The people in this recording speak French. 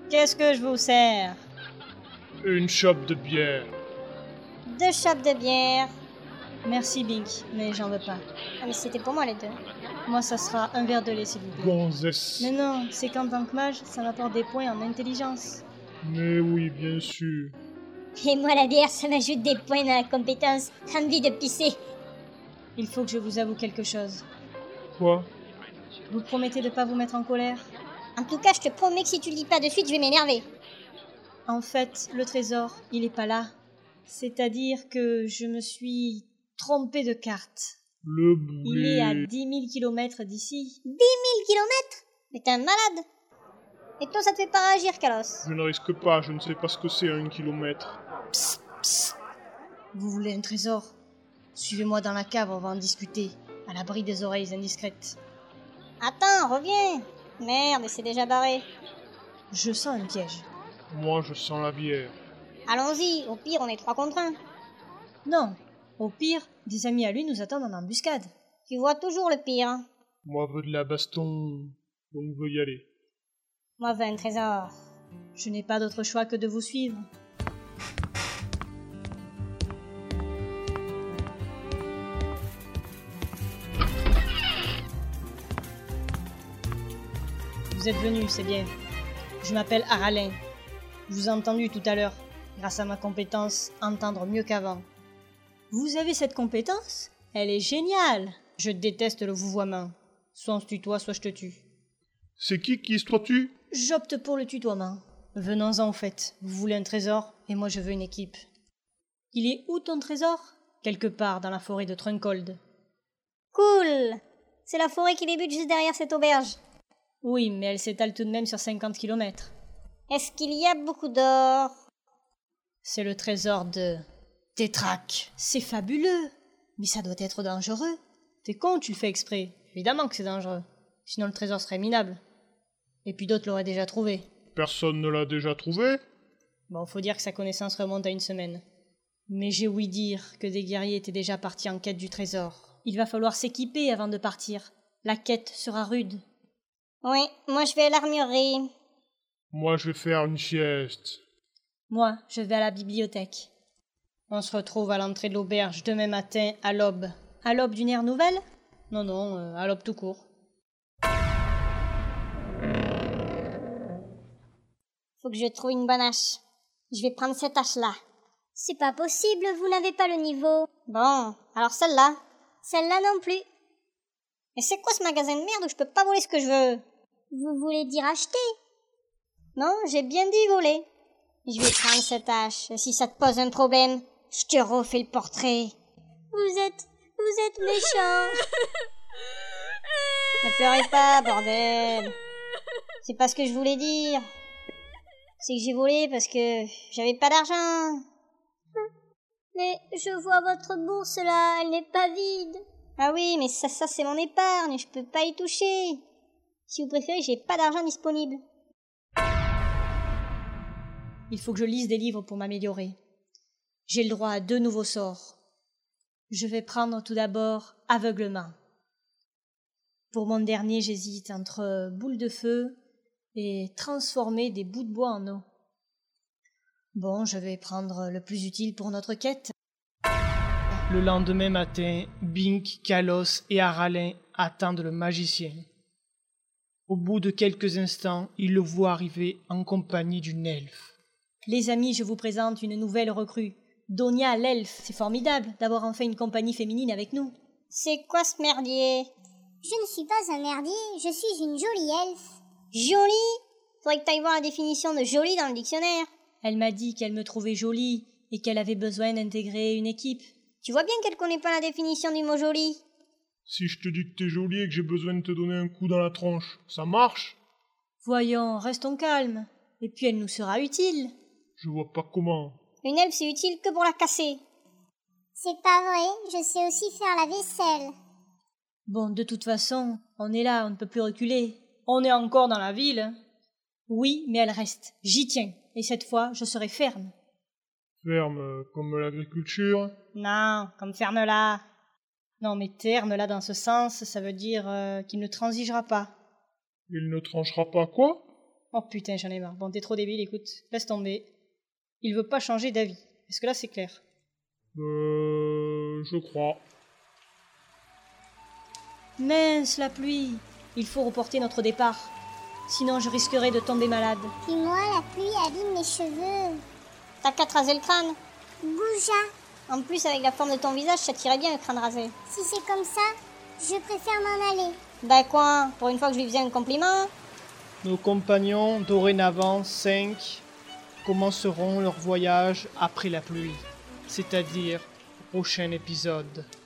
Qu'est-ce que je vous sers? Une chope de bière. 2 chopes de bière. Merci, Bink, mais j'en veux pas. Ah mais c'était pour moi les 2. Moi, ça sera un verre de lait, s'il vous plaît. Gonzesse. Mais non, c'est qu'en tant que mage, ça m'apporte des points en intelligence. Mais oui, bien sûr. Et moi la bière ça m'ajoute des points dans la compétence envie de pisser. Il faut que je vous avoue quelque chose. Quoi? Vous promettez de pas vous mettre en colère? En tout cas je te promets que si tu le dis pas de suite je vais m'énerver. En fait, le trésor, il est pas là. C'est-à-dire que je me suis trompée de carte. Le Il est à boulet. 10 000 kilomètres d'ici. 10 000 kilomètres? Mais t'es un malade. Et toi ça te fait pas réagir Kalos? Je ne risque pas, je ne sais pas ce que c'est 1 kilomètre. Psst, psst. Vous voulez un trésor? Suivez-moi dans la cave, on va en discuter, à l'abri des oreilles indiscrètes. Attends, reviens. Merde, c'est déjà barré. Je sens un piège. Moi, je sens la bière. Allons-y, au pire on est 3 contre 1. Non, au pire, des amis à lui nous attendent en embuscade. Tu vois toujours le pire. Hein. Moi, veux de la baston, donc veux y aller. Moi veux un trésor. Je n'ai pas d'autre choix que de vous suivre. Vous êtes venu, c'est bien. Je m'appelle Aralin. Je vous ai entendu tout à l'heure, grâce à ma compétence entendre mieux qu'avant. Vous avez cette compétence? Elle est géniale. Je déteste le vouvoiement. Soit on se tutoie, soit je te tue. C'est qui se toi-tu? J'opte pour le tutoiement. Venons-en au fait. Vous voulez un trésor, et moi je veux une équipe. Il est où ton trésor? Quelque part dans la forêt de Truncold. Cool. C'est la forêt qui débute juste derrière cette auberge. Oui, mais elle s'étale tout de même sur 50 kilomètres. Est-ce qu'il y a beaucoup d'or? C'est le trésor de Tétrac. C'est fabuleux. Mais ça doit être dangereux. T'es con, tu le fais exprès. Évidemment que c'est dangereux. Sinon le trésor serait minable. Et puis d'autres l'auraient déjà trouvé. Personne ne l'a déjà trouvé? Bon, faut dire que sa connaissance remonte à 1 semaine. Mais j'ai ouï dire que des guerriers étaient déjà partis en quête du trésor. Il va falloir s'équiper avant de partir. La quête sera rude. Oui, moi je vais à l'armurerie. Moi, je vais faire une sieste. Moi, je vais à la bibliothèque. On se retrouve à l'entrée de l'auberge demain matin à l'aube. À l'aube d'une ère nouvelle? Non, non, à l'aube tout court. Faut que je trouve une bonne hache. Je vais prendre cette hache-là. C'est pas possible, vous n'avez pas le niveau. Bon, alors celle-là. Celle-là non plus. Et c'est quoi ce magasin de merde où je peux pas voler ce que je veux? Vous voulez dire acheter? Non, j'ai bien dit voler. Je vais prendre cette hache. Si ça te pose un problème, je te refais le portrait. Vous êtes méchant. Ne pleurez pas, bordel. C'est pas ce que je voulais dire. C'est que j'ai volé parce que j'avais pas d'argent. Mais je vois votre bourse là, elle n'est pas vide. Ah oui, mais ça c'est mon épargne, je peux pas y toucher. Si vous préférez, j'ai pas d'argent disponible. Il faut que je lise des livres pour m'améliorer. J'ai le droit à 2 nouveaux sorts. Je vais prendre tout d'abord aveuglement. Pour mon dernier, j'hésite entre boule de feu et transformer des bouts de bois en eau. Bon, je vais prendre le plus utile pour notre quête. Le lendemain matin, Bink, Kalos et Aralin attendent le magicien. Au bout de quelques instants, ils le voient arriver en compagnie d'une elfe. Les amis, je vous présente une nouvelle recrue. Donia l'elfe. C'est formidable d'avoir enfin une compagnie féminine avec nous. C'est quoi ce merdier? Je ne suis pas un merdier, je suis une jolie elfe. Jolie? Faudrait que t'ailles voir la définition de jolie dans le dictionnaire. Elle m'a dit qu'elle me trouvait jolie et qu'elle avait besoin d'intégrer une équipe. Tu vois bien qu'elle connaît pas la définition du mot jolie. Si je te dis que t'es jolie et que j'ai besoin de te donner un coup dans la tronche, ça marche? Voyons, restons calmes. Et puis elle nous sera utile. Je vois pas comment. Une elfe c'est utile que pour la casser. C'est pas vrai, je sais aussi faire la vaisselle. Bon, de toute façon, on est là, on ne peut plus reculer. On est encore dans la ville. Oui, mais elle reste. J'y tiens. Et cette fois, je serai ferme. Ferme comme l'agriculture. Non, comme ferme-la. Non, mais terne-la dans ce sens, ça veut dire qu'il ne transigera pas. Il ne tranchera pas quoi? Oh putain, j'en ai marre. Bon, t'es trop débile, écoute, laisse tomber. Il veut pas changer d'avis. Est-ce que là, c'est clair? Je crois. Mince, la pluie. Il faut reporter notre départ. Sinon, je risquerais de tomber malade. Puis moi, la pluie abîme mes cheveux. T'as qu'à te raser le crâne. Bouja. En plus, avec la forme de ton visage, ça tirait bien le crâne rasé. Si c'est comme ça, je préfère m'en aller. Bah quoi? Pour une fois que je lui faisais un compliment? Nos compagnons, dorénavant 5, commenceront leur voyage après la pluie, c'est-à-dire au prochain épisode.